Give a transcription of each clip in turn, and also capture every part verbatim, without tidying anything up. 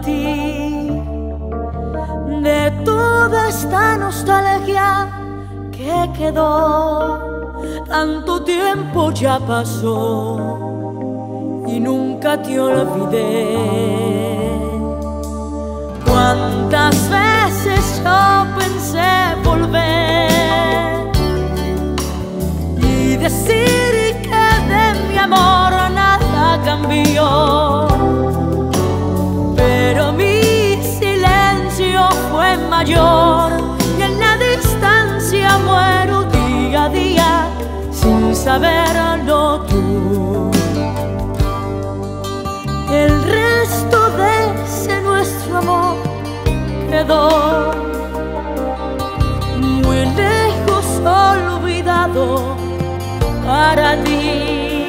ti, de toda esta nostalgia que quedó. Tanto tiempo ya pasó y nunca te olvidé. Cuántas veces yo pensé volver y decir que de mi amor nada cambió, pero mi silencio fue mayor y en la distancia muero día a día sin saberlo tú. El resto de ese nuestro amor quedó muy lejos, olvidado para ti.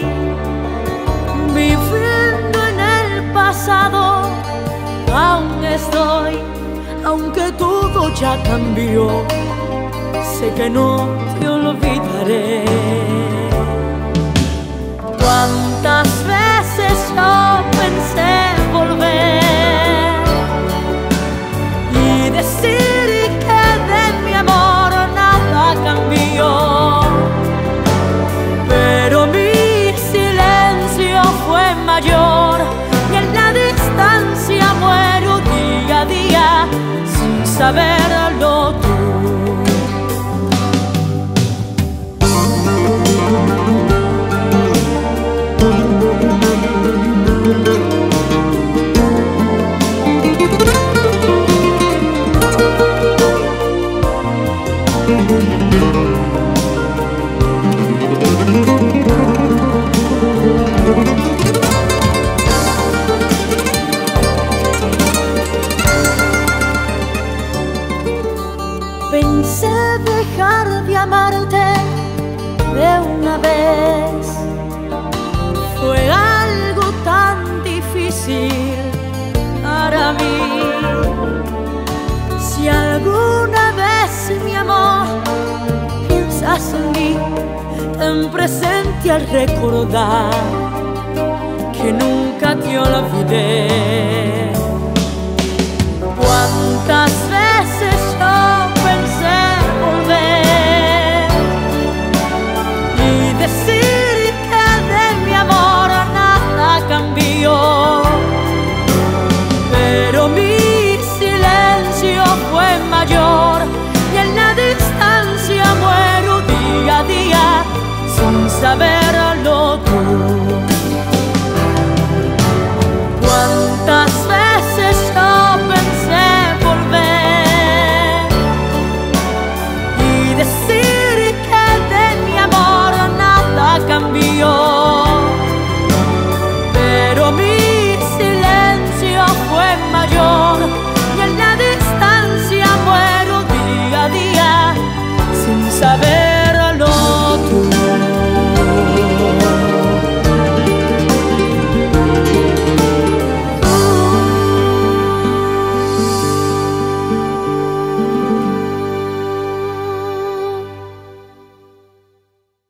Viviendo en el pasado aún estoy, aunque todo ya cambió, sé que no te olvidaré. Cuántas veces yo pensé volver y decir que de mi amor nada cambió, pero mi silencio fue mayor y en la distancia muero día a día sin saberlo tú. Pensé dejar de amarte de una vez, fue algo tan difícil para mí. Si alguna vez, mi amor, piensas en mí, ten presente al recordar que nunca te olvidé. Cuántas veces yo pensé volver y decir que de mi amor nada cambió, pero mi silencio fue mayor y en la distancia muero día a día sin saberlo tú. Cuántas veces yo pensé volver y decir que de mi amor nada cambió, pero mi silencio fue mayor y en la distancia muero día a día sin saber